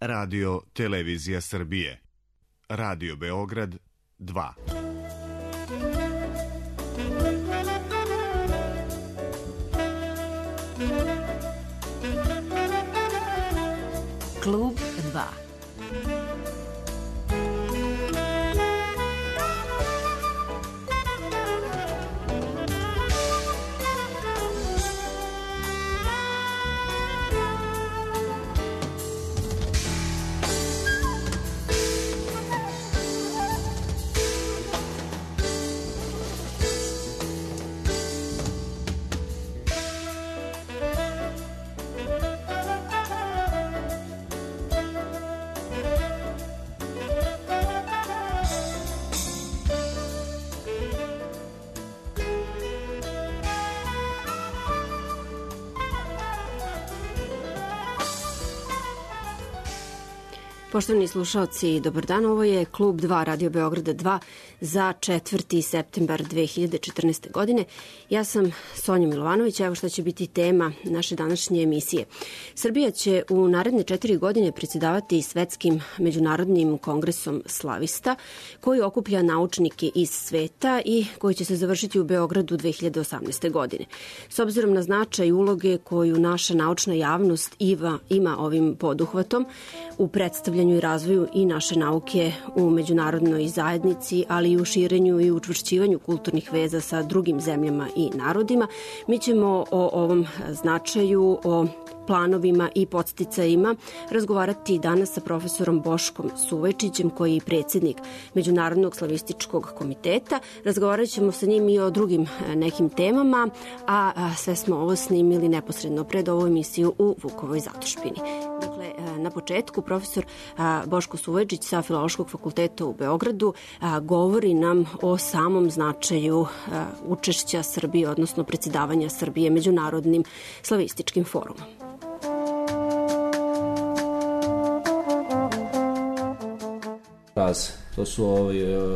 Radio Televizija Srbije. Radio Beograd 2. Klub 2. Poštovani slušaoci, dobar dan. Ovo je Klub 2 Radio Beograda 2 za 4. septembar 2014. godine. Ja sam Sonja Milovanović, evo šta će biti tema naše današnje emisije. Srbija će u naredne 4 godine predsjedavati Svetskim međunarodnim kongresom slavista, koji okuplja naučnike iz sveta i koji će se završiti u Beogradu 2018. godine. S obzirom na značaj uloge koju naša naučna javnost ima ovim poduhvatom u predstavljanju i razvoju i naše nauke u međunarodnoj zajednici, ali i u širenju i učvršćivanju kulturnih veza sa drugim zemljama i narodima, mi ćemo o ovom značaju, o planovima i podsticajima razgovarati danas sa profesorom Boškom Suvojčićem, koji je predsjednik Međunarodnog slavističkog komiteta. Razgovarat ćemo sa njim i o drugim nekim temama, a sve smo ovo snimili neposredno pred ovu emisiju u Vukovoj Zatošpini. Dakle, na početku profesor Boško Suvojčić sa Filološkog fakulteta u Beogradu govori nam o samom značaju učešća Srbije, odnosno predsjedavanja Srbije Međunarodnim slavističkim forumom. To su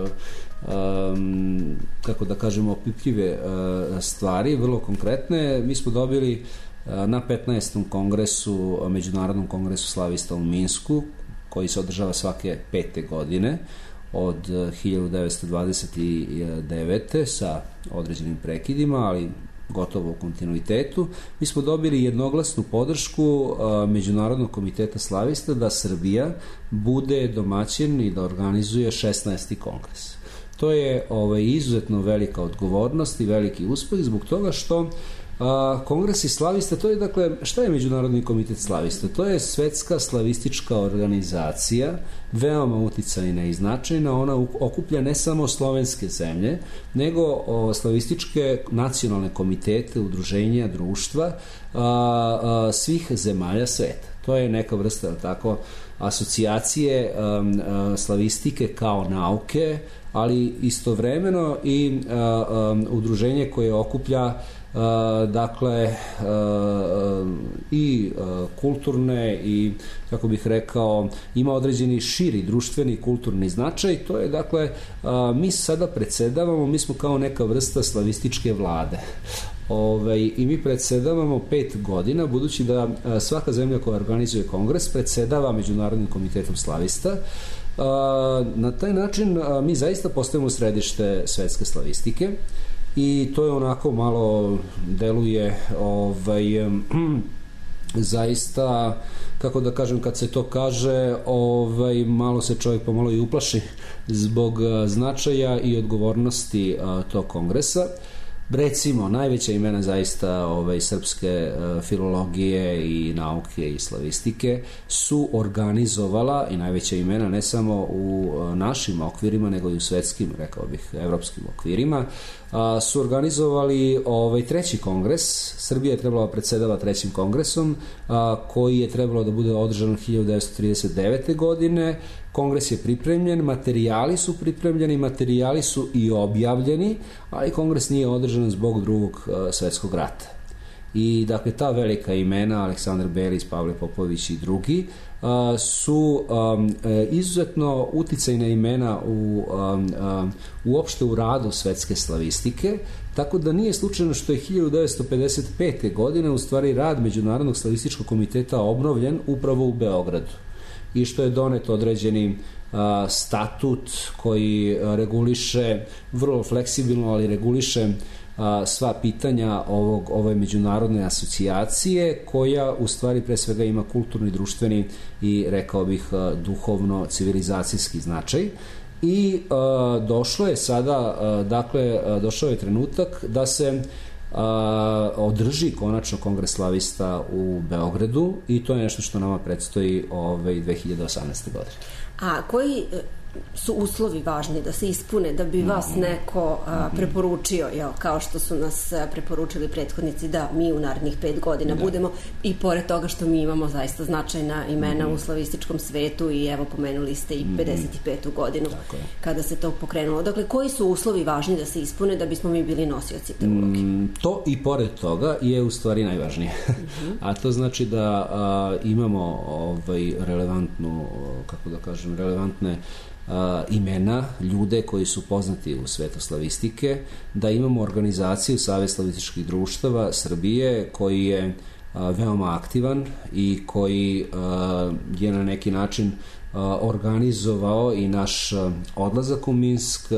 kako da kažemo opipljive stvari, vrlo konkretne. Mi smo dobili na 15. kongresu, Međunarodnom kongresu slavista u Minsku, koji se održava svake 5. godine od 1929. sa određenim prekidima, ali gotovo u kontinuitetu. Mi smo dobili jednoglasnu podršku Međunarodnog komiteta slavista da Srbija bude domaćin i da organizuje 16. kongres. To je izuzetno velika odgovornost i veliki uspeh zbog toga što kongresi slavista, to je dakle, šta je Međunarodni komitet slavista? To je svetska slavistička organizacija, veoma uticajna i značajna. Ona okuplja ne samo slovenske zemlje, nego slavističke nacionalne komitete, udruženja, društva svih zemalja sveta. To je neka vrsta tako asocijacije slavistike kao nauke, ali istovremeno i udruženje koje okuplja dakle i kulturne i, kako bih rekao, ima određeni širi društveni kulturni značaj. To je dakle, mi sada predsedavamo, mi smo kao neka vrsta slavističke vlade. I mi predsedavamo 5 godina, budući da svaka zemlja koja organizuje kongres predsedava Međunarodnim komitetom slavista. Na taj način mi zaista postajemo središte svetske slavistike i to je onako malo deluje zaista, kako da kažem, kad se to kaže, malo se čovjek pomalo i uplaši zbog značaja i odgovornosti tog kongresa. Recimo, najveća imena zaista srpske filologije i nauke i slavistike su organizovala, i najveća imena ne samo u našim okvirima, nego i u svetskim, rekao bih, evropskim okvirima, su organizovali treći kongres. Srbija je trebala predsedava trećim kongresom, koji je trebalo da bude održan 1939. godine. Kongres je pripremljen, materijali su pripremljeni, materijali su i objavljeni, ali kongres nije održan zbog Drugog svetskog rata. I dakle, ta velika imena, Aleksandar Belić, Pavle Popović i drugi, su izuzetno uticajna imena uopšte u radu svetske slavistike, tako da nije slučajno što je 1955. godine u stvari rad Međunarodnog slavističkog komiteta obnovljen upravo u Beogradu. i što je donet određeni statut koji reguliše vrlo fleksibilno, ali reguliše sva pitanja ove međunarodne asocijacije, koja u stvari pre svega ima kulturni, društveni i, rekao bih, duhovno civilizacijski značaj. I došlo je sada, dakle, došao je trenutak da se održi konačno Kongres slavista u Beogradu, i to je nešto što nama predstoji 2018. godine. A koji su uslovi važni da se ispune da bi vas neko preporučio, kao što su nas preporučili prethodnici, da mi u narednih 5 godina budemo, i pored toga što mi imamo zaista značajna imena u slavističkom svetu, i evo pomenuli ste i 55. godinu kada se to pokrenulo. Dakle, koji su uslovi važni da se ispune da bismo mi bili nosioci te uloge? To i pored toga je u stvari najvažnije. A to znači da imamo relevantnu, kako da kažem, relevantne imena, ljude koji su poznati u svetu slavistike, da imamo organizaciju Savez slavističkih društava Srbije koji je veoma aktivan i koji je na neki način organizovao i naš odlazak u Minsk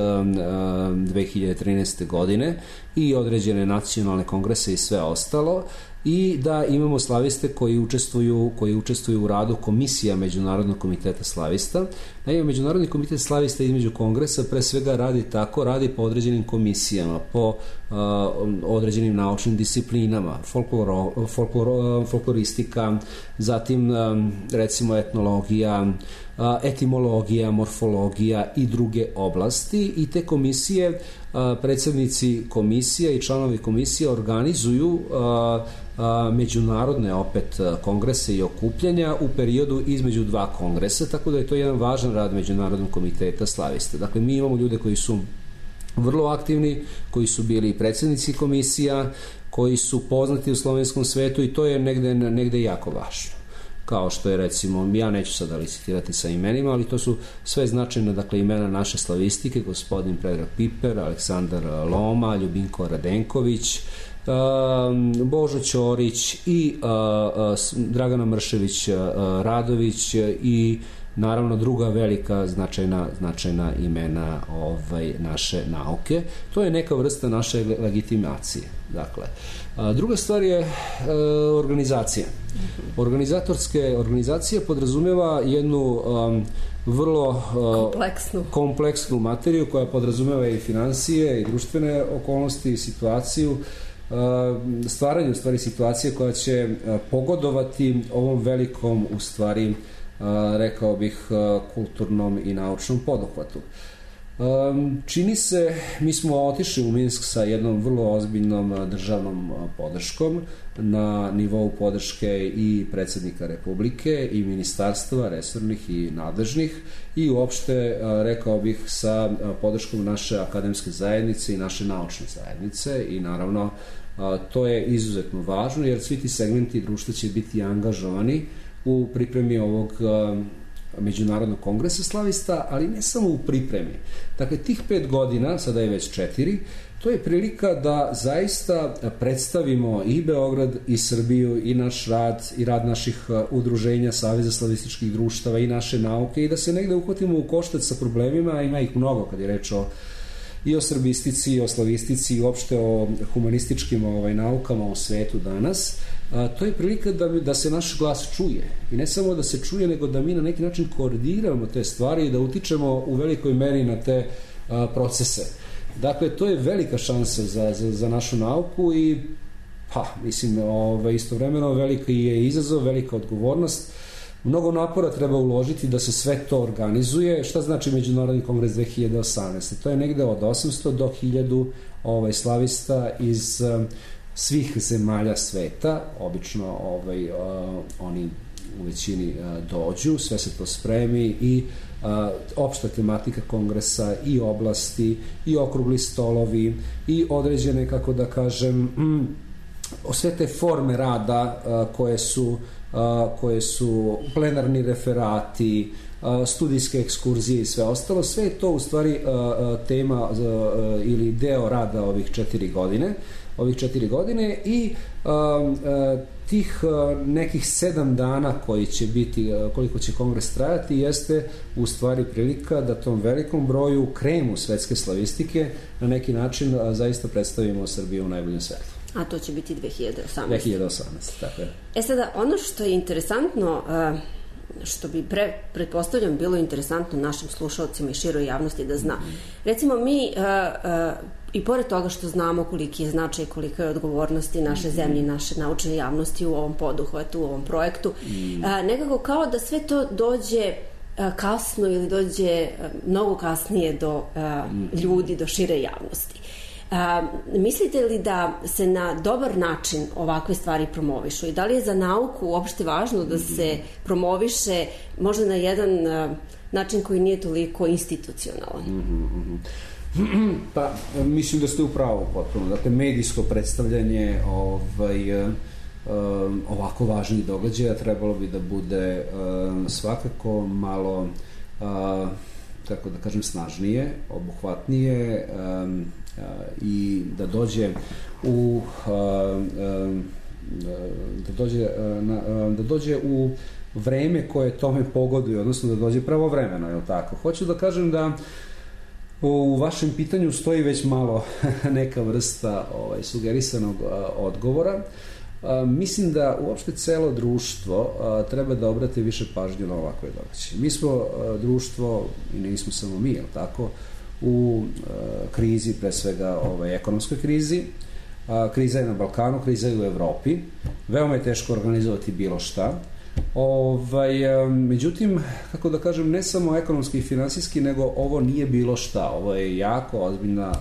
2013. godine i određene nacionalne kongrese i sve ostalo, i da imamo slaviste koji učestvuju u radu komisija Međunarodnog komiteta slavista. Naime, Međunarodni komitet slavista između kongresa pre svega radi po određenim komisijama, po određenim naučnim disciplinama, folkloristika, zatim recimo etnologija, etimologija, morfologija i druge oblasti, i te komisije, predsednici komisija i članovi komisije organizuju međunarodne opet kongrese i okupljanja u periodu između 2 kongresa, tako da je to jedan važan rad Međunarodnog komiteta slavista. Dakle, mi imamo ljude koji su vrlo aktivni, koji su bili predsednici komisija, koji su poznati u slovenskom svetu, i to je negde jako važno. Kao što je, recimo, ja neću sada licitirati sa imenima, ali to su sve značajne, dakle, imena naše slavistike: gospodin Predrag Piper, Aleksandar Loma, Ljubinko Radenković, Božo Ćorić i Dragana Mršević Radović, i naravno druga velika značajna imena naše nauke. To je neka vrsta naše legitimacije. Dakle, druga stvar je organizacija. Organizacija podrazumeva jednu vrlo kompleksnu materiju, koja podrazumeva i finansije i društvene okolnosti i situaciju, stvaranje u stvari situacije koja će pogodovati ovom velikom, u stvari, rekao bih, kulturnom i naučnom poduhvatu. Čini se, mi smo otišli u Minsk sa jednom vrlo ozbiljnom državnom podrškom na nivou podrške i predsednika Republike i ministarstva resornih i nadležnih, i uopšte, rekao bih, sa podrškom naše akademske zajednice i naše naučne zajednice, i naravno to je izuzetno važno, jer svi ti segmenti društva će biti angažovani u pripremi ovog Međunarodnog kongresa slavista, ali ne samo u pripremi. Dakle, tih 5 godina, sada je već 4, to je prilika da zaista predstavimo i Beograd i Srbiju i naš rad i rad naših udruženja Saveza slavističkih društava i naše nauke, i da se negde uhvatimo u koštac sa problemima. Ima ih mnogo kad je reč i o srbistici, i o slavistici, i uopšte o humanističkim naukama u svetu danas. To je prilika da se naš glas čuje. I ne samo da se čuje, nego da mi na neki način koordiniramo te stvari i da utičemo u velikoj meri na te procese. Dakle, to je velika šansa za našu nauku i, mislim, istovremeno veliki je izazov, velika odgovornost. Mnogo napora treba uložiti da se sve to organizuje. Šta znači Međunarodni kongres 2018? To je negde od 800 do 1000 slavista iz svih zemalja sveta. Obično oni u većini dođu, sve se to spremi, i opšta tematika kongresa i oblasti i okrugli stolovi i određene, kako da kažem, sve te forme rada koje su plenarni referati, studijske ekskurzije i sve ostalo. Sve je to u stvari tema ili deo rada ovih 4 godine i tih nekih 7 dana koji će biti, koliko će kongres trajati, jeste u stvari prilika da tom velikom broju kremu svetske slavistike na neki način zaista predstavimo Srbiju u najboljem svetlu. A to će biti 2018. 2018, tako je. Sada, ono što je interesantno, što bi pretpostavljam bilo interesantno našim slušalcima i široj javnosti da zna. Recimo, mi i pored toga što znamo koliki je značaj, kolika je odgovornosti naše zemlje, naše naučne javnosti u ovom poduhvatu, u ovom projektu, nekako kao da sve to dođe kasno ili dođe mnogo kasnije do ljudi, do šire javnosti. Mislite li da se na dobar način ovakve stvari promovišu i da li je za nauku uopšte važno da se promoviše možda na jedan način koji nije toliko institucionalan? Pa, mislim da ste u pravu potpuno. Dakle, medijsko predstavljanje ovako važnih događaja trebalo bi da bude svakako malo, kako da kažem, snažnije, obuhvatnije i da dođe da dođe u vreme koje tome pogoduje, odnosno da dođe pravovremeno, je li tako? Hoću da kažem da u vašem pitanju stoji već malo neka vrsta sugerisanog odgovora. Mislim da uopšte celo društvo treba da obrate više pažnje na ovakve događaje. Mi smo društvo, i nismo samo mi, je li tako, u krizi, pre svega ekonomskoj krizi. Kriza je na Balkanu, kriza je u Evropi. Veoma je teško organizovati bilo šta. Međutim, kako da kažem, ne samo ekonomski i finansijski, nego ovo nije bilo šta. Ovo je jako ozbiljna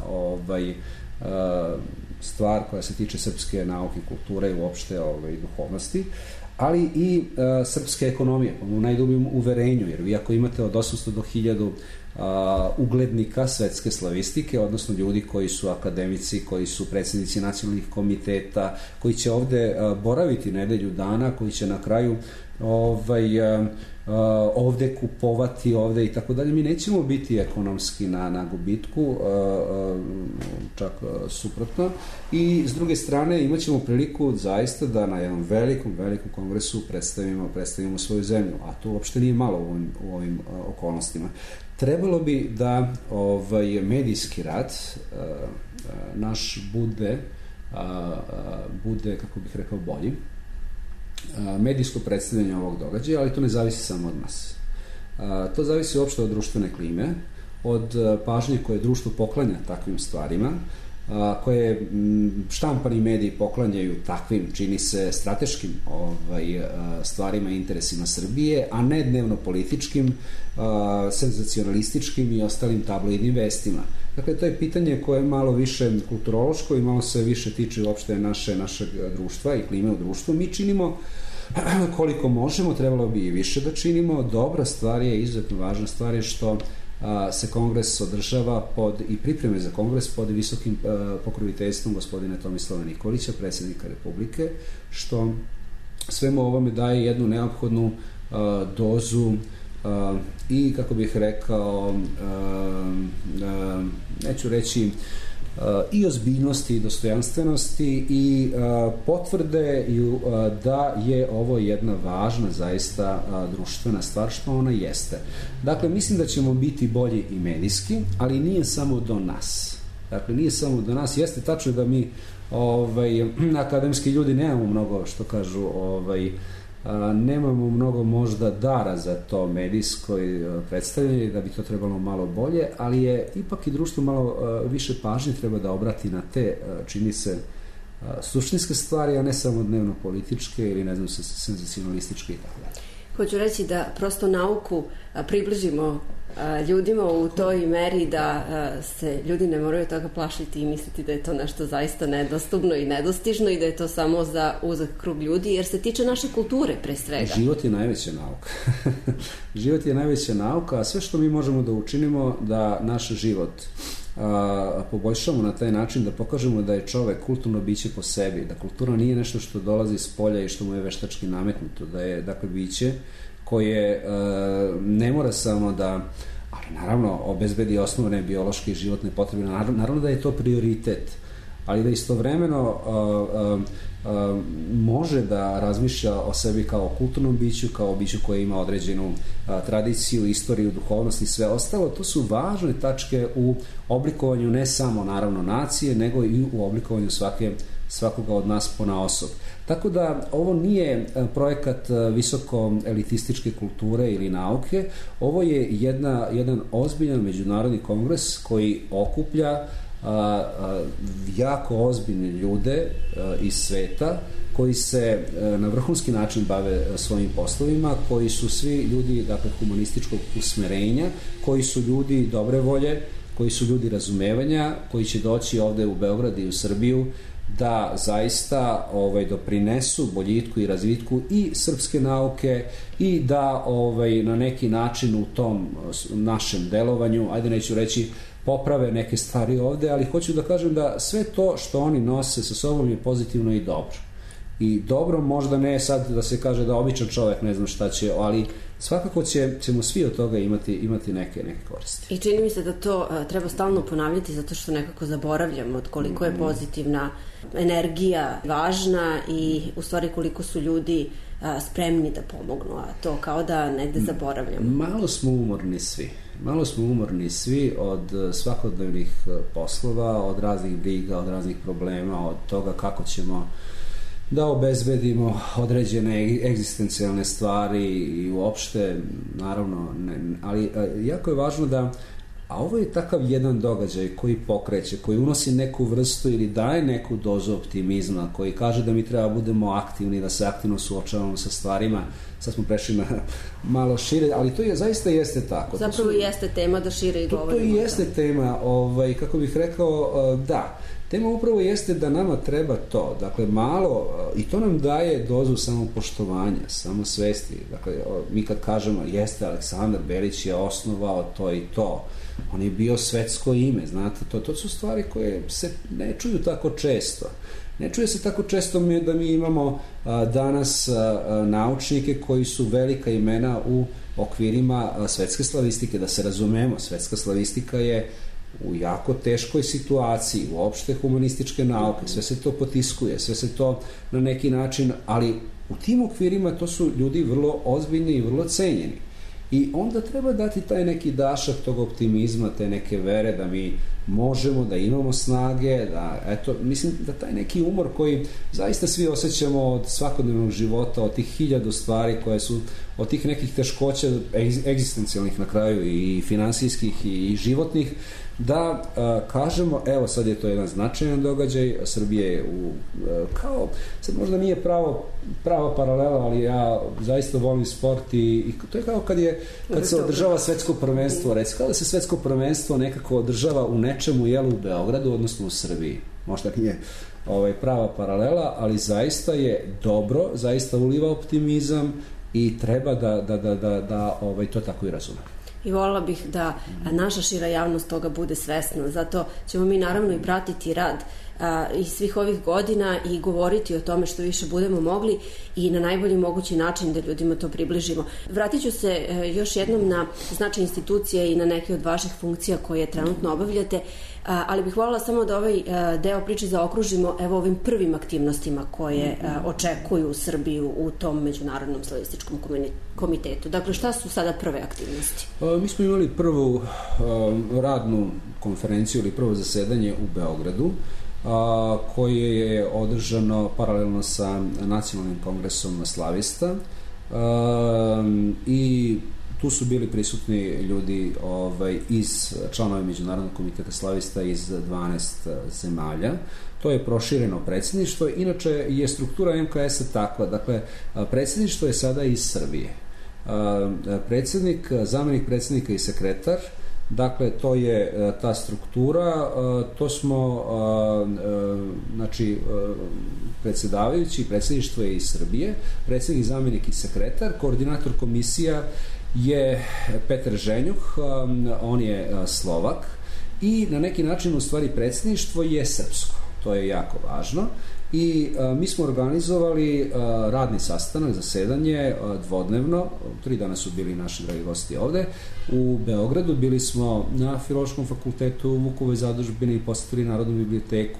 stvar koja se tiče srpske nauke, kulture i uopšte duhovnosti, ali i srpske ekonomije, u najdubljem uverenju, jer vi ako imate od 800 do 1000 uglednika svetske slavistike, odnosno ljudi koji su akademici, koji su predsjednici nacionalnih komiteta, koji će ovde boraviti nedelju dana, koji će na kraju ovde kupovati ovde i tako dalje. Mi nećemo biti ekonomski na gubitku, čak suprotno, i s druge strane imat ćemo priliku zaista da na jednom velikom kongresu predstavimo svoju zemlju, a to uopšte nije malo u ovim okolnostima. Trebalo bi da medijski rad naš bude, kako bih rekao, bolji. Medijsko predstavljanje ovog događaja, ali to ne zavisi samo od nas. To zavisi uopšte od društvene klime, od pažnje koje društvo poklanja takvim stvarima, koje štampani mediji poklanjaju takvim, čini se, strateškim stvarima i interesima Srbije, a ne dnevno političkim, senzacionalističkim i ostalim tabloidnim vestima. Dakle, to je pitanje koje je malo više kulturološko i malo se više tiče uopšte našeg društva i klime u društvu. Mi činimo koliko možemo, trebalo bi i više da činimo. Dobra stvar je, izuzetno važna stvar je što se kongres održava i pripreme za kongres pod visokim pokroviteljstvom gospodina Tomislava Nikolića, predsjednika Republike, što svemu ovome daje jednu neophodnu dozu i, kako bih rekao, neću reći i ozbiljnosti i dostojanstvenosti i potvrde da je ovo jedna važna zaista društvena stvar, što ona jeste. Dakle, mislim da ćemo biti bolji i medijski, ali nije samo do nas. Dakle, nije samo do nas. Jeste tačno da mi akademski ljudi nemamo mnogo, što kažu, nemamo mnogo možda dara za to medijsko predstavljanje, da bi to trebalo malo bolje, ali je ipak i društvo malo više pažnje treba da obrati na te, čini se, suštinske stvari, a ne samo dnevno političke ili, ne znam, senzacionalističke i tako dalje. Hoću reći da prosto nauku približimo ljudima u toj meri da se ljudi ne moraju toga plašiti i misliti da je to nešto zaista nedostupno i nedostižno i da je to samo za uzak krug ljudi, jer se tiče naše kulture pre svega. Život je najveća nauka. Život je najveća nauka, a sve što mi možemo da učinimo da naš život poboljšamo na taj način, da pokažemo da je čovek kulturno biće po sebi, da kultura nije nešto što dolazi iz polja i što mu je veštački nametnuto, da je, dakle, biće koje ne mora samo da, ali naravno, obezbedi osnovne biološke i životne potrebe, naravno da je to prioritet, ali da istovremeno može da razmišlja o sebi kao kulturnom biću, kao biću koje ima određenu tradiciju, istoriju, duhovnost i sve ostalo. To su važne tačke u oblikovanju ne samo naravno nacije, nego i u oblikovanju svakoga od nas ponaosob. Tako da ovo nije projekat visoko elitističke kulture ili nauke, ovo je jedan ozbiljan međunarodni kongres koji okuplja jako ozbiljne ljude iz sveta koji se na vrhunski način bave svojim poslovima, koji su svi ljudi, dakle, humanističkog usmerenja, koji su ljudi dobre volje, koji su ljudi razumevanja, koji će doći ovde u Beograd i u Srbiju da zaista doprinesu boljitku i razvitku i srpske nauke i da na neki način u tom našem delovanju, ajde neću reći poprave neke stvari ovde, ali hoću da kažem da sve to što oni nose sa sobom je pozitivno i dobro. I dobro možda ne sad da se kaže da običan čovek ne zna šta će, ali svakako ćemo svi od toga imati neke koristi. I čini mi se da to treba stalno ponavljati zato što nekako zaboravljamo od koliko je pozitivna energija važna i u stvari koliko su ljudi spremni da pomognu, a to kao da negde zaboravljamo. Malo smo umorni svi od svakodnevnih poslova, od raznih briga, od raznih problema, od toga kako ćemo da obezbedimo određene egzistencijalne stvari i uopšte, naravno, ali jako je važno da, a ovo je takav jedan događaj koji pokreće, koji unosi neku vrstu ili daje neku dozu optimizma, koji kaže da mi treba budemo aktivni, da se aktivno suočavamo sa stvarima. Sad smo prešli na malo šire, ali to zaista jeste tako. Zapravo jeste tema da šire i govorimo. To i jeste tema, kako bih rekao, da. Tema upravo jeste da nama treba to, dakle malo, i to nam daje dozu samopoštovanja, samosvesti. Dakle, mi kad kažemo jeste Aleksandar Belić je osnovao to i to, on je bio svetsko ime, znate, to su stvari koje se ne čuju tako često. Ne čuje se tako često da mi imamo danas naučnike koji su velika imena u okvirima svetske slavistike, da se razumemo, svetska slavistika je u jako teškoj situaciji, uopšte humanističke nauke, sve se to potiskuje, sve se to na neki način, ali u tim okvirima to su ljudi vrlo ozbiljni i vrlo cenjeni. I onda treba dati taj neki dašak tog optimizma, te neke vere da mi možemo, da imamo snage, da, eto, mislim da taj neki umor koji zaista svi osjećamo od svakodnevnog života, od tih 1000 stvari koje su, od tih nekih teškoća egzistencijalnih na kraju i finansijskih i životnih, da kažemo, evo sad je to jedan značajan događaj, Srbija je kao, sad možda nije prava paralela, ali ja zaista volim sport i to je kao kad se održava svetsko prvenstvo, recimo, kao da se svetsko prvenstvo nekako održava u nečemu, u Beogradu, odnosno u Srbiji. Možda nije prava paralela, ali zaista je dobro, zaista uliva optimizam i treba da to tako i razume. I voljela bih da naša šira javnost toga bude svesna. Zato ćemo mi naravno i pratiti rad i svih ovih godina i govoriti o tome što više budemo mogli i na najbolji mogući način da ljudima to približimo. Vratit ću se još jednom na značaj institucije i na neke od vaših funkcija koje trenutno obavljate, ali bih voljela samo da ovaj deo priče zaokružimo ovim prvim aktivnostima koje očekuju Srbiju u tom Međunarodnom slavističkom komitetu. Dakle, šta su sada prve aktivnosti? Mi smo imali prvu radnu konferenciju ili prvo zasedanje u Beogradu, koje je održano paralelno sa Nacionalnim kongresom slavista i tu su bili prisutni ljudi iz članova Međunarodnog komiteta slavista iz 12 zemalja. To je prošireno predsjedništvo. Inače je struktura MKS-a takva. Dakle, predsjedništvo je sada iz Srbije. Predsjednik, zamenik predsjednika i sekretar. Dakle, to je ta struktura, to smo, znači, predsjedavajući, predsjedništvo je iz Srbije, predsjednik, zamenik i sekretar, koordinator komisija je Petar Ženjuh, on je Slovak i na neki način u stvari predsjedništvo je srpsko, to je jako važno. I mi smo organizovali radni sastanak, zasedanje dvodnevno, 3 dana su bili naši dragi gosti ovde, u Beogradu, bili smo na Filološkom fakultetu, u Vukovoj zadužbini, posetili Narodnu biblioteku,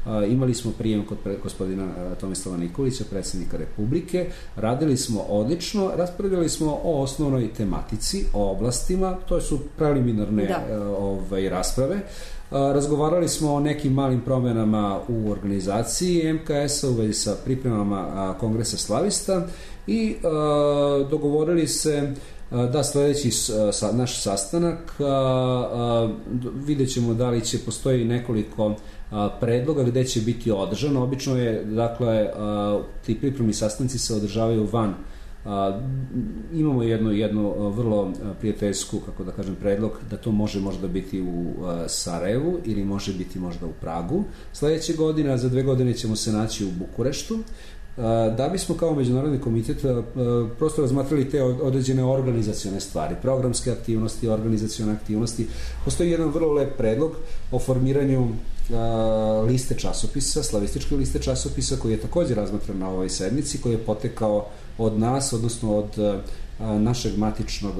Imali smo prijem kod gospodina Tomislava Nikolića, predsjednika Republike, radili smo odlično, raspravljali smo o osnovnoj tematici, o oblastima, to su preliminarne rasprave. Razgovarali smo o nekim malim promjenama u organizaciji MKS-a u vezi sa pripremama Kongresa slavista i dogovorili se da sljedeći naš sastanak vidjet ćemo da li će postoji nekoliko predloga gde će biti održano. Obično je, dakle, ti pripremni sastanci se održavaju van. Imamo jednu vrlo prijateljsku, kako da kažem, predlog da to može možda biti u Sarajevu ili može biti možda u Pragu. Sljedeće godine, a za 2 godine ćemo se naći u Bukureštu. Da bismo kao međunarodni komitet prosto razmatrali te određene organizacione stvari, programske aktivnosti, organizacione aktivnosti. Postoji jedan vrlo lep predlog o formiranju liste časopisa, slavističke liste časopisa, koji je također razmatran na ovoj sednici, koji je potekao od nas, odnosno od našeg matičnog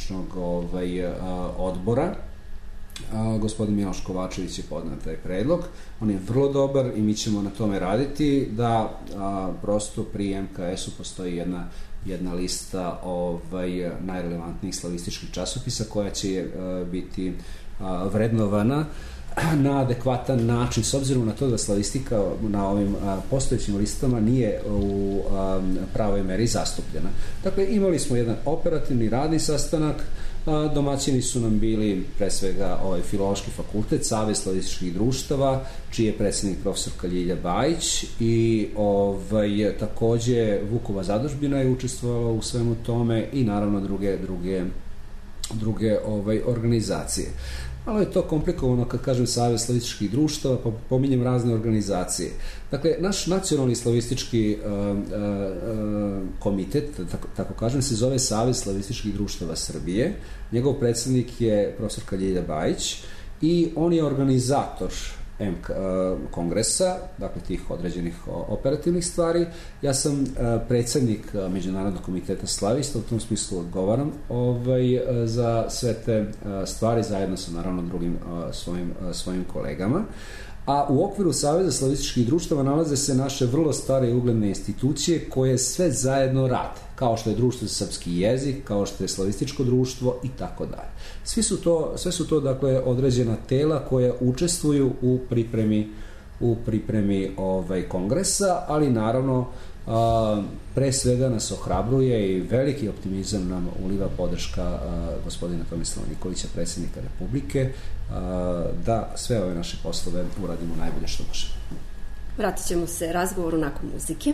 odbora. Gospodin Miloš Kovačević je podneo taj predlog. On je vrlo dobar i mi ćemo na tome raditi da prosto pri MKS-u postoji jedna lista najrelevantnijih slavističkih časopisa koja će biti vrednovana na adekvatan način, s obzirom na to da slavistika na ovim postojećim listama nije u pravoj meri zastupljena. Dakle, imali smo jedan operativni radni sastanak. Domaćini su nam bili pre svega Filološki fakultet, Savez slavističkih društava, čiji je predsjednik profesorka Ljilja Bajić, i takođe Vukova zadužbina je učestvovala u svemu tome i naravno druge organizacije. Malo je to komplikovano kad kažem Savez slavističkih društava, pa pominjem razne organizacije. Dakle, naš nacionalni slavistički komitet, tako kažem, se zove Savez slavističkih društava Srbije. Njegov predsjednik je profesorka Ljilja Bajić i on je organizator kongresa, dakle tih određenih operativnih stvari. Ja sam predsjednik Međunarodnog komiteta slavista, u tom smislu odgovaram za sve te stvari zajedno sa naravno drugim svojim kolegama. A u okviru Saveza slavističkih društava nalaze se naše vrlo stare i ugledne institucije koje sve zajedno rade, kao što je Društvo za srpski jezik, kao što je Slavističko društvo i tako dalje. Sve su to dakle određena tela koja učestvuju u pripremi kongresa, ali naravno pre svega nas ohrabruje i veliki optimizam nam uliva podrška gospodina Tomislava Nikolića, predsjednika Republike, da sve ove naše poslove uradimo najbolje što možemo. Vratit ćemo se razgovoru nakon muzike.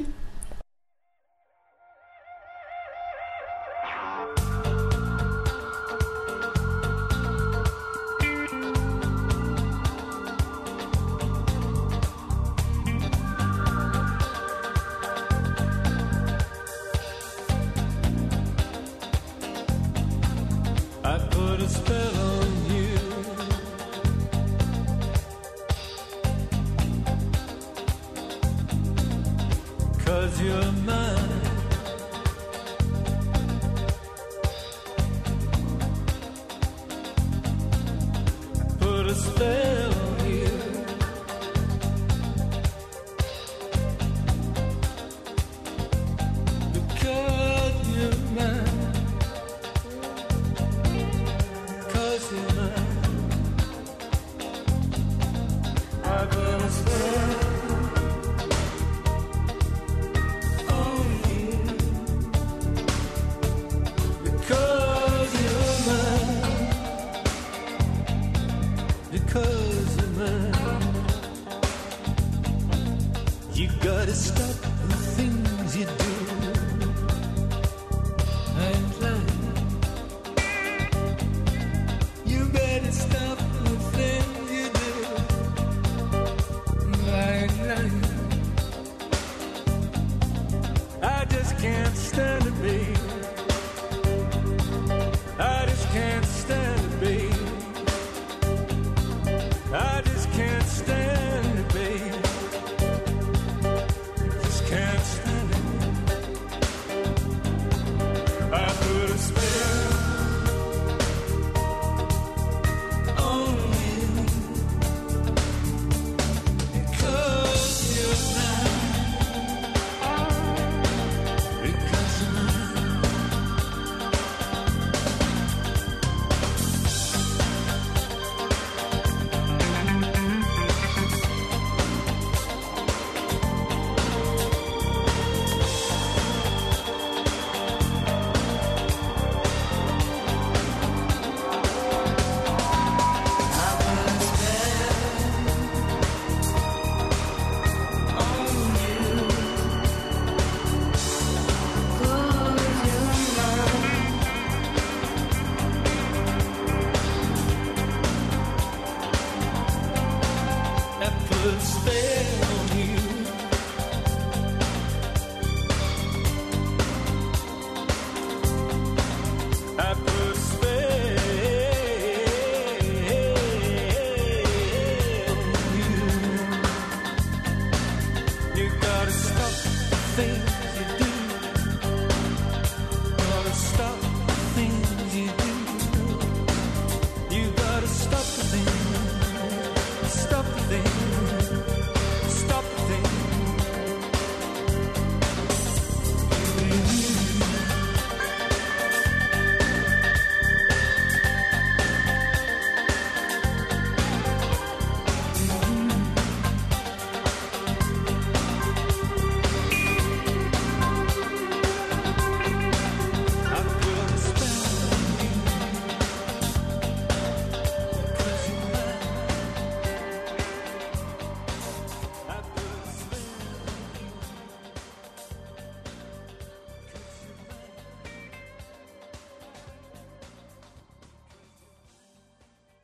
Because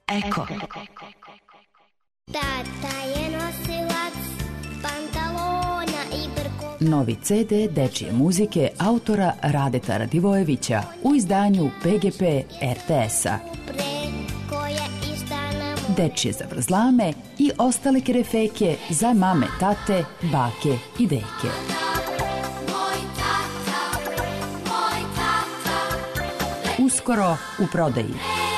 Eko. Tata je nosilac pantalona i brkova. Novi CD dečije muzike autora Radeta Radivojevića u izdanju PGP RTS-a. Dečije zavrzlame i ostale kerefeke za mame, tate, bake i deke. Uskoro u prodaji.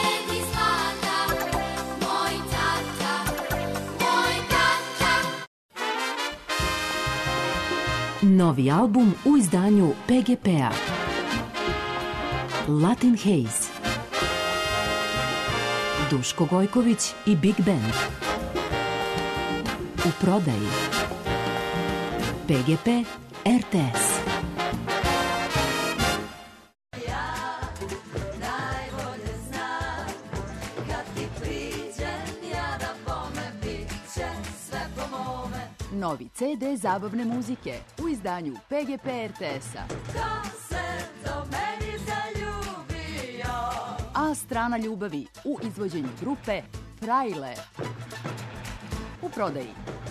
Novi album u izdanju PGP-a. Latin Haze. Duško Gojković i Big Band. U prodaji. PGP RTS. Novi CD zabavne muzike u izdanju PGP RTS-a. A strana ljubavi u izvođenju grupe Frajle. U prodaji.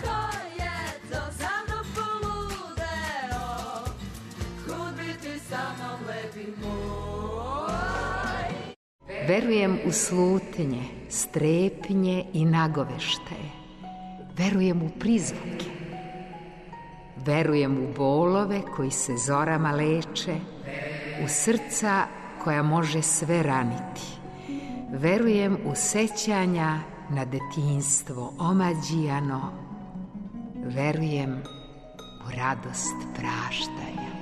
Verujem u slutnje, strepnje i nagoveštaje. Verujem u prizvuke. Verujem u bolove koji se zorama leče, u srca koja može sve raniti. Verujem u sećanja na detinjstvo omađijano. Verujem u radost praštanja.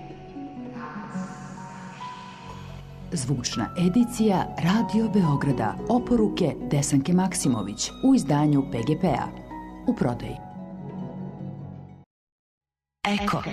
Zvučna edicija Radio Beograda. Oporuke Desanke Maksimović u izdanju PGP-a. U prodaji. Eko.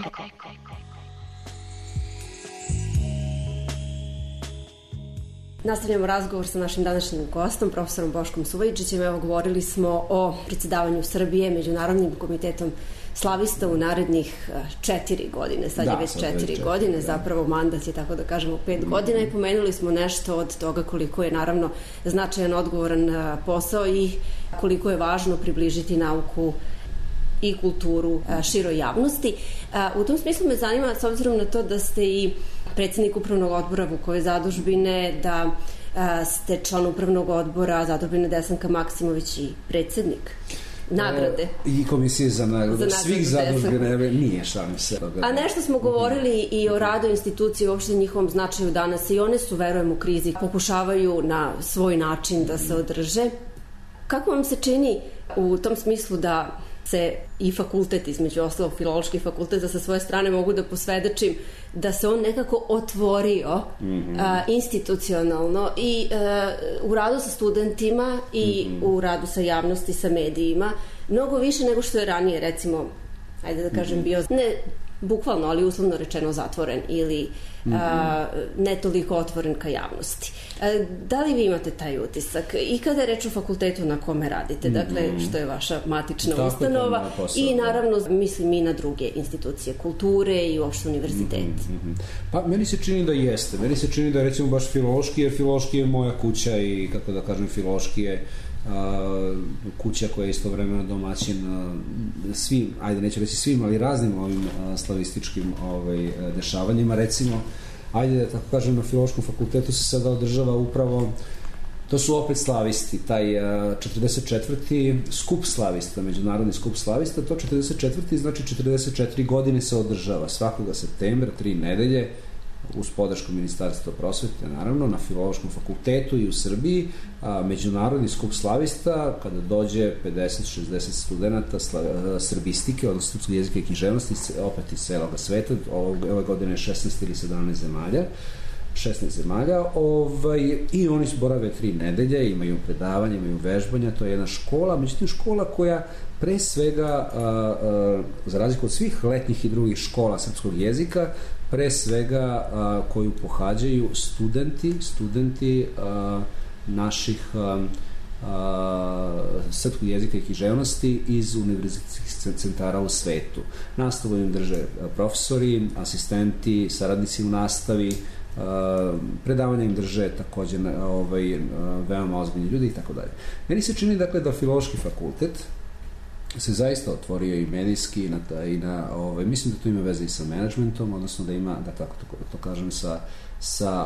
Nastavljamo razgovor sa našim današnjim gostom, profesorom Boškom Suvajičićem. Evo, govorili smo o predsjedavanju Srbije Međunarodnim komitetom slavista u narednih 4 godine. Sad je već 4 godine, zapravo mandat je, tako da kažemo, 5 godina i pomenuli smo nešto od toga koliko je naravno značajan, odgovoran posao i koliko je važno približiti nauku i kulturu široj javnosti. U tom smislu me zanima, s obzirom na to da ste i predsjednik upravnog odbora Vukove zadužbine, da ste član upravnog odbora zadužbine Desanka Maksimović i predsjednik nagrade. I komisije za nagradu svih zadužbina, nije šalim se. A nešto smo govorili i o radu institucije, uopšte njihovom značaju danas, i one su, verujem, u krizi, pokušavaju na svoj način da se održe. Kako vam se čini u tom smislu da se i fakultet, između ostalog filološki fakultet, da sa svoje strane mogu da posvedočim da se on nekako otvorio institucionalno i u radu sa studentima i u radu sa javnosti, sa medijima, mnogo više nego što je ranije, recimo, ajde da kažem, bio ne bukvalno, ali uslovno rečeno zatvoren ili ne toliko otvoren ka javnosti. Da li vi imate taj utisak? I kada je reč o fakultetu na kome radite, dakle, što je vaša matična ustanova, i naravno mislim i na druge institucije kulture i uopšte univerzitet. Pa meni se čini da jeste. Meni se čini da, recimo, baš filološki, jer filološki je moja kuća i, kako da kažem, filološki je kuća koja je istovremeno domaćin svim, ajde neću reći svim, ali raznim ovim slavističkim dešavanjima. Recimo, ajde da tako kažem, na Filološkom fakultetu se sada održava upravo, to su opet slavisti, taj 44. skup slavista, međunarodni skup slavista. To 44. znači 44 godine se održava svakoga septembra, 3 nedelje, uz podršku Ministarstva prosvete, naravno, na Filološkom fakultetu i u Srbiji. Međunarodni skup slavista, kada dođe 50-60 studenta srbistike, odnosno srpskog jezika i književnosti, opet iz celog sveta, ove godine je 16 ili 17 zemalja, 16 zemalja, i oni borave 3 nedelje, imaju predavanja, imaju vežbanja, to je jedna škola, međutim škola koja pre svega, za razliku od svih letnjih i drugih škola srpskog jezika, pre svega koju pohađaju studenti naših srpskog jezika i književnosti iz univerzitetskih centara u svetu. Nastavu im drže profesori, asistenti, saradnici u nastavi, predavanja im drže također veoma ozbiljni ljudi i tako dalje. Meni se čini dakle da Filološki fakultet se zaista otvorio i medijski mislim da to ima veze i sa menadžmentom, odnosno da ima, da tako to kažem, sa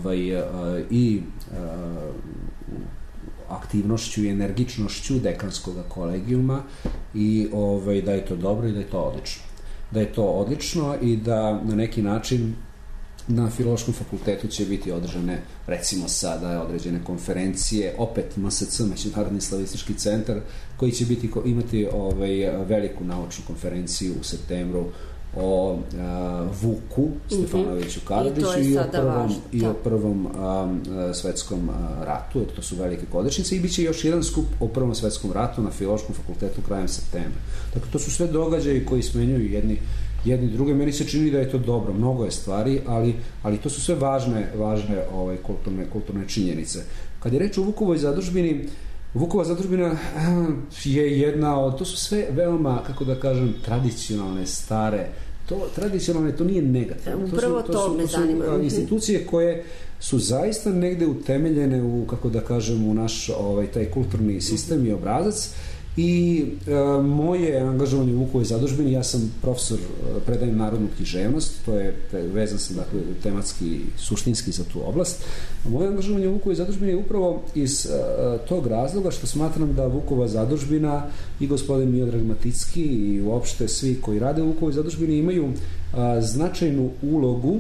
aktivnošću i energičnošću dekanskog kolegijuma i da je to dobro i da je to odlično. Da je to odlično i da na neki način na Filološkom fakultetu će biti održane, recimo sada, određene konferencije, opet MSC, Međunarodni slavistički centar, koji će imati veliku naučnu konferenciju u septembru o Vuku Stefanoviću Karadžiću i o Prvom svetskom ratu. To su velike godišnjice i bit će još jedan skup o Prvom svetskom ratu na Filološkom fakultetu krajem septembra. Dakle, to su sve događaji koji smenjuju jedni druge. Meni se čini da je to dobro, mnogo je stvari, ali to su sve važne kulturne činjenice. Kad je reč o Vukovoj zadužbini, Vukova zadužbina je jedna od, to su sve veoma, kako da kažem, tradicionalne, stare, tradicionalne, to nije negativno. Upravo to me zanima. To su institucije koje su zaista negde utemeljene u, kako da kažem, u naš taj kulturni sistem i obrazac. I moje angažovanje u Vukovoj zadužbini, ja sam profesor, predajem narodnu književnost, to je vezan sam dakle tematski, suštinski za tu oblast. Moje angažovanje u Vukovoj zadužbini je upravo iz tog razloga što smatram da Vukova zadužbina i gospodin Miodrag Maticki i uopšte svi koji rade u Vukovoj zadužbini imaju značajnu ulogu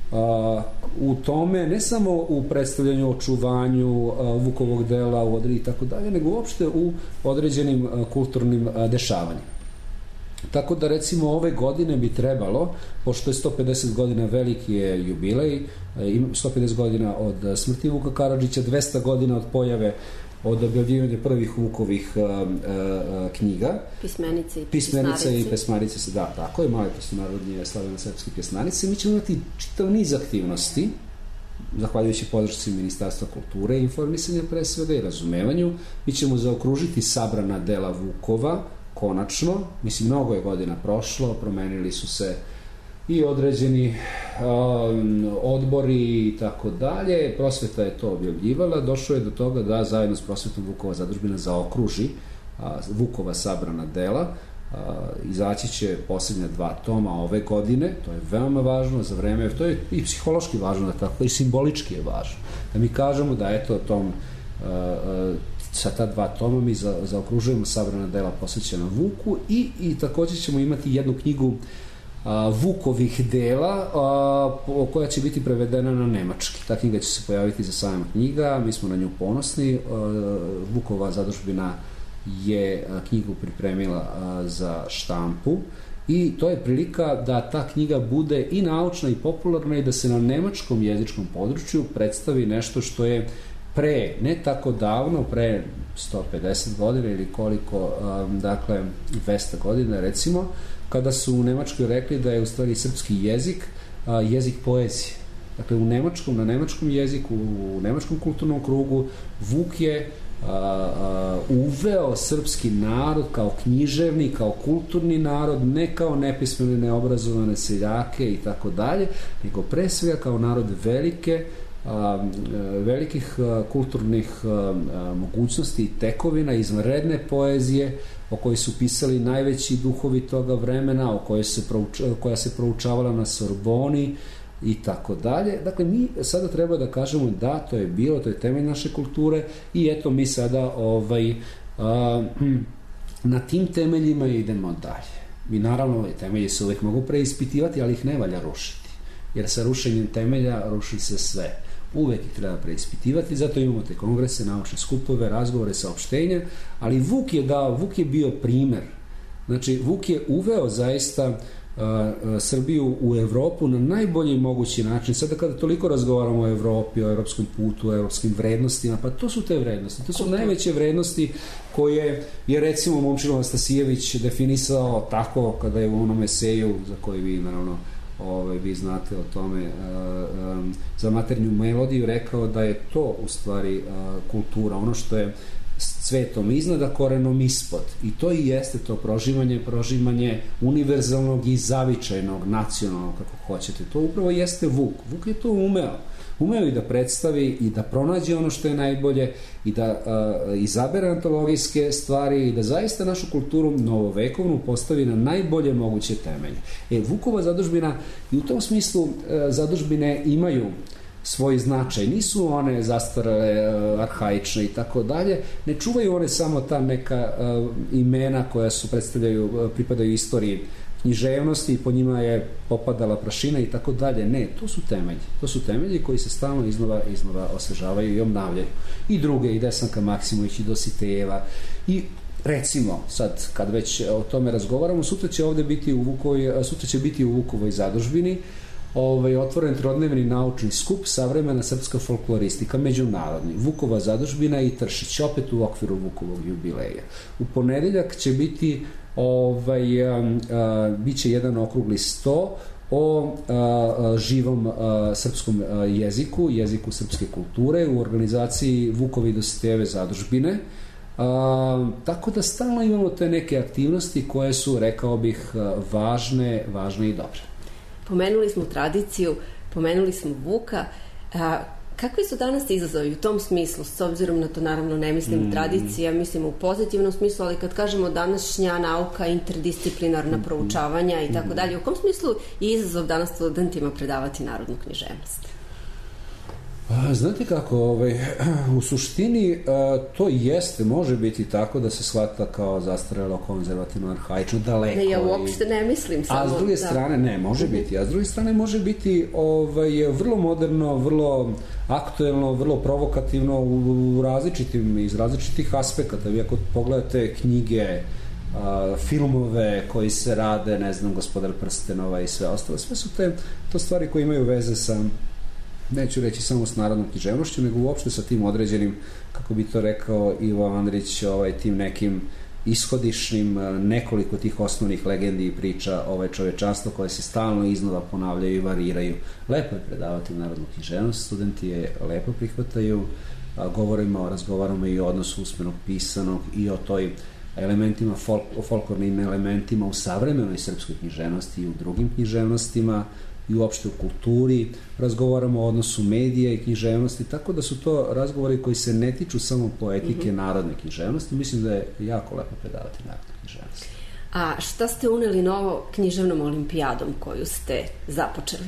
u tome, ne samo u predstavljanju, očuvanju Vukovog dela u odredi i tako dalje, nego uopšte u određenim kulturnim dešavanjima. Tako da recimo ove godine bi trebalo, pošto je 150 godina veliki je jubilej, 150 godina od smrti Vuka Karadžića, 200 godina od pojave, od objavljivanja prvih Vukovih knjiga. Pismenice i pesmarice. Da, tako je, male prostornarodnje slaveno-srpske pjesmarice. Mi ćemo imati čitav niz aktivnosti, zahvaljujući podršci Ministarstva kulture i informisanja pre svega i razumevanju. Mi ćemo zaokružiti sabrana dela Vukova, konačno. Mislim, mnogo je godina prošlo, promenili su se i određeni odbori i tako dalje. Prosveta je to objavljivala. Došlo je do toga da zajedno s prosvetom Vukova zadužbina zaokruži Vukova sabrana dela. Izaći će posljednja 2 toma ove godine. To je veoma važno za vreme. To je i psihološki važno, da tako, i simbolički je važno. Da mi kažemo da eto tom sa ta 2 toma mi zaokružujemo sabrana dela posvećena Vuku i također ćemo imati jednu knjigu Vukovih dela koja će biti prevedena na nemački. Ta knjiga će se pojaviti za sajam knjiga, mi smo na nju ponosni. Vukova zadužbina je knjigu pripremila za štampu i to je prilika da ta knjiga bude i naučna i popularna i da se na nemačkom jezičkom području predstavi nešto što je ne tako davno, pre 150 godina ili koliko, dakle 200 godina recimo, kada su u Nemačkoj rekli da je u stvari srpski jezik jezik poezije. Dakle, na nemačkom jeziku, u nemačkom kulturnom krugu Vuk je uveo srpski narod kao književni, kao kulturni narod, ne kao nepismene, neobrazovane seljake i tako dalje, nego pre svega kao narod velikih kulturnih mogućnosti i tekovina, izvanredne poezije o kojoj su pisali najveći duhovi toga vremena, koja se proučavala na Sorboni i tako dalje. Dakle, mi sada treba da kažemo da to je bilo, to je temelj naše kulture i eto mi sada na tim temeljima idemo dalje. Mi naravno temelji se uvijek mogu preispitivati, ali ih ne valja rušiti. Jer sa rušenjem temelja ruši se sve. Uvek ih treba preispitivati, zato imamo te kongrese, naučne skupove, razgovore, saopštenja, ali Vuk je bio primer. Znači, Vuk je uveo zaista Srbiju u Evropu na najbolji mogući način. Sada kada toliko razgovaramo o Evropi, o evropskom putu, o evropskim vrednostima, pa to su te vrednosti. To su najveće vrednosti koje je recimo Momčilo Anastasijević definisao tako kada je u onom eseju, za koji vi naravno vi znate o tome, za maternju melodiju, rekao da je to u stvari kultura, ono što je s cvetom iznad, a korenom ispod. I to i jeste to prožimanje univerzalnog i zavičajnog, nacionalnog, kako hoćete. To upravo jeste Vuk. Vuk je to umeo i da predstavi i da pronađe ono što je najbolje i da izabere antologijske stvari i da zaista našu kulturu novovekovnu postavi na najbolje moguće temelje. Vukova zadužbina, i u tom smislu zadužbine imaju svoj značaj, nisu one zastarale, arhaične i tako dalje, ne čuvaju one samo ta neka imena koja pripadaju istoriji književnosti i po njima je popadala prašina i tako dalje. Ne, to su temelji koji se stalno iznova osvežavaju i obnavljaju. I druge, i Desanka Maksimović, i Dositejeva, i recimo, sad kad već o tome razgovaramo, sutra će biti u Vukovoj zadužbini otvoren trodnevni naučni skup Savremena srpska folkloristika, međunarodni, Vukova zadužbina i Tršić, opet u okviru Vukovog jubileja. U ponedeljak će biti biće jedan okrugli sto o živom srpskom jeziku srpske kulture u organizaciji Vukove i Dositejeve zadužbine. Tako da stalno imamo te neke aktivnosti koje su, rekao bih, važne i dobre. Pomenuli smo tradiciju, pomenuli smo Vuka. Kakvi su danas izazovi u tom smislu? S obzirom na to, naravno, ne mislim tradicija, mislim u pozitivnom smislu, ali kad kažemo današnja nauka, interdisciplinarna proučavanja i tako dalje, u kom smislu je izazov danas studentima predavati narodnu književnost? Znate kako, u suštini to može biti tako da se shvata kao zastarelo, konzervativno, arhaično, daleko. Ne, ja uopšte ne mislim samo. A s druge strane, ne, može biti. A s druge strane može biti vrlo moderno, vrlo aktuelno, vrlo provokativno iz različitih aspekata. Vi ako pogledate knjige, filmove koji se rade, ne znam, Gospodar prstenova i sve ostalo, sve su to stvari koje imaju veze sa, neću reći samo s narodnom književnošću, nego uopšte sa tim određenim, kako bi to rekao Ivo Andrić, tim nekim ishodišnim, nekoliko tih osnovnih legendi i priča čovečanstva koje se stalno iznova ponavljaju i variraju. Lepo je predavati narodnu književnost, studenti je lepo prihvataju, razgovaramo i o odnosu usmenog pisanog i o toj elementima, folklornim elementima u savremenoj srpskoj književnosti i u drugim književnostima i uopšte u kulturi, razgovaramo o odnosu medija i književnosti, tako da su to razgovori koji se ne tiču samo poetike narodne književnosti. Mislim da je jako lepo predavati narodnu književnost. A šta ste uneli novo književnom olimpijadom koju ste započeli?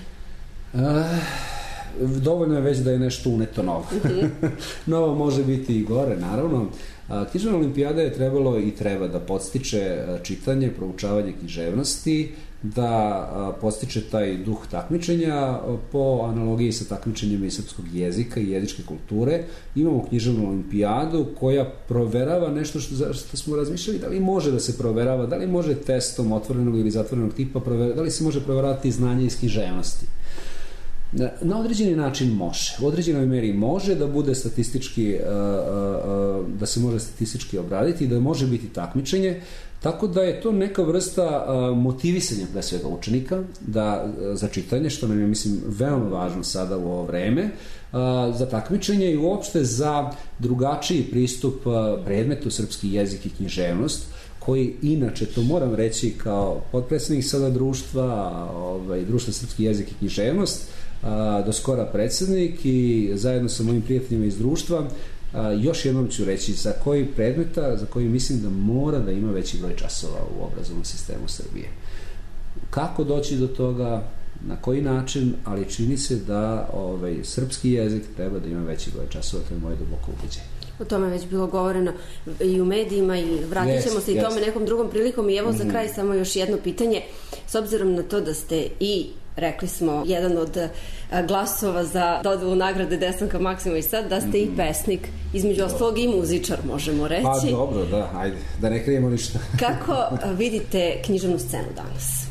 Dovoljno je već da je nešto uneto novo. Novo može biti i gore, naravno. Književna olimpijada je trebalo i treba da podstiče čitanje, proučavanje književnosti, da podstiče taj duh takmičenja po analogiji sa takmičenjima i srpskog jezika i jezičke kulture. Imamo književnu olimpijadu koja proverava nešto što smo razmišljali, da li može da se proverava, da li može testom otvorenog ili zatvorenog tipa, da li se može proveravati znanje iz književnosti. Na određeni način može. U određenoj meri može da bude statistički, da se može statistički obraditi i da može biti takmičenje, tako da je to neka vrsta motivisanja pre svega učenika za čitanje, što nam je, mislim, veoma važno sada u ovo vreme, za takmičenje i uopšte za drugačiji pristup predmetu srpski jezik i književnost, koji inače, to moram reći kao potpredsednik sada društva srpski jezik i književnost, do skora predsednik i zajedno sa mojim prijateljima iz društva, još jednom ću reći za koji mislim da mora da ima veći broj časova u obrazovnom sistemu Srbije. Kako doći do toga, na koji način, ali čini se da srpski jezik treba da ima veći broj časova, to je moje duboko ubeđenje. O tome je već bilo govoreno i u medijima i vratit ćemo se i tome nekom drugom prilikom. I evo za kraj samo još jedno pitanje. S obzirom na to da ste i, rekli smo, jedan od glasova za dodelu nagrade Desanka Maksimović, sad da ste i pesnik, između ostalog i muzičar, možemo reći. Pa dobro, da, ajde, da ne krijemo ništa. Kako vidite književnu scenu danas?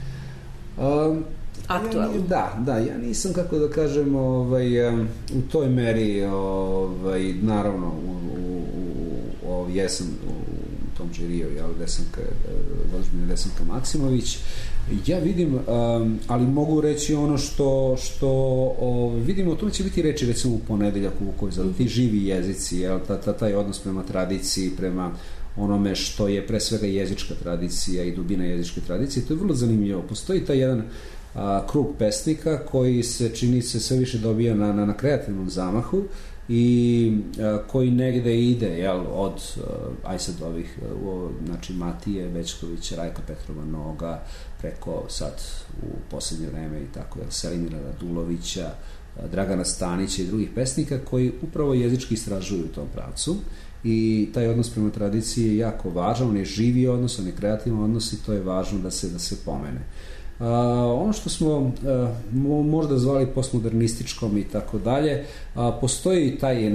Aktualno. Da, ja nisam, kako da kažem, u toj meri, naravno, jesam u tom žiriju, Desanka Maksimović, Ja vidim, ali mogu reći ono što vidimo, o tome će biti reči recimo u ponedeljak u Vukovizu, ti živi jezici, jel, taj odnos prema tradiciji, prema onome što je pre svega jezička tradicija i dubina jezičke tradicije, to je vrlo zanimljivo. Postoji taj jedan krug pesnika koji se čini se sve više dobija na kreativnom zamahu i koji negde ide, jel, od sad ovih, znači Matije Bećkovića, Rajka Petrova Noga, preko sad u poslednje vreme i tako, jel, Selimira Radulovića, Dragana Stanića i drugih pesnika koji upravo jezički istražuju u tom pravcu i taj odnos prema tradiciji je jako važan, on je živi odnos, on je kreativan odnos i to je važno da se pomene. Ono što smo možda zvali postmodernističkom i tako dalje, postoji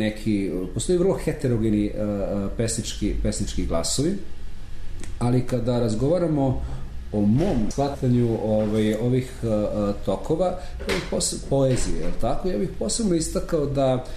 vrlo heterogeni pesnički glasovi, ali kada razgovaramo o mom shvatanju ovih tokova poezije, je li tako? Ja bih posebno istakao da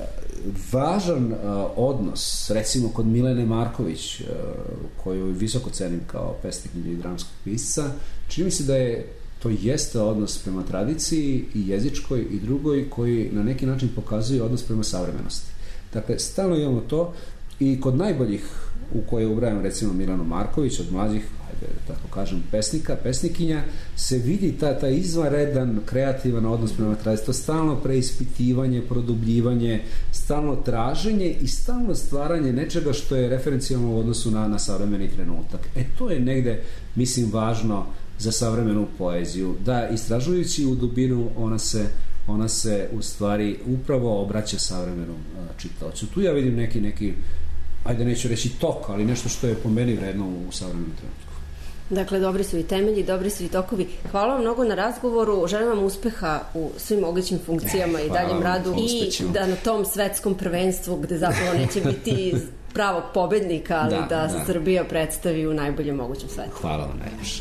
važan odnos, recimo kod Milene Marković, koju visoko cenim kao pesnikinju i dramskog pisca, čini mi se da to jeste odnos prema tradiciji i jezičkoj i drugoj koji na neki način pokazuje odnos prema savremenosti. Dakle, stalno imamo to i kod najboljih u koje ubrajam recimo Milanu Marković, od mlađih, tako kažem, pesnikinja, se vidi taj izvanredan kreativan odnos prema tradiciji, to stalno preispitivanje, produbljivanje, stalno traženje i stalno stvaranje nečega što je referencijalno u odnosu na savremeni trenutak. To je negde, mislim, važno za savremenu poeziju, da istražujući u dubinu ona se u stvari upravo obraća savremenom čitaocu. Tu ja vidim neki ajde neću reći tok, ali nešto što je po meni vredno u savremenom trenutku. Dakle, dobri su i temelji, dobri su i tokovi. Hvala vam mnogo na razgovoru, želim vam uspeha u svim mogućim funkcijama i daljem radu i da na tom svetskom prvenstvu gde zapravo neće biti pravog pobednika, ali da se Srbija predstavi u najboljem mogućem svetu. Hvala vam najviše.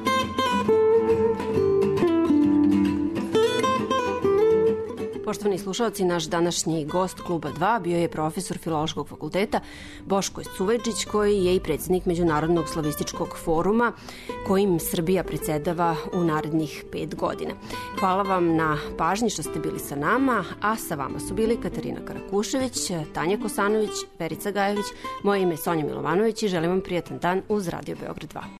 Poštovani slušalci, naš današnji gost Kluba 2 bio je profesor Filološkog fakulteta Boško Suveđić, koji je i predsjednik Međunarodnog slavističkog foruma kojim Srbija predsedava u narednih 5 godina. Hvala vam na pažnji što ste bili sa nama, a sa vama su bili Katarina Karakušević, Tanja Kosanović, Verica Gajević, moje ime je Sonja Milovanović i želim vam prijatan dan uz Radio Beograd 2.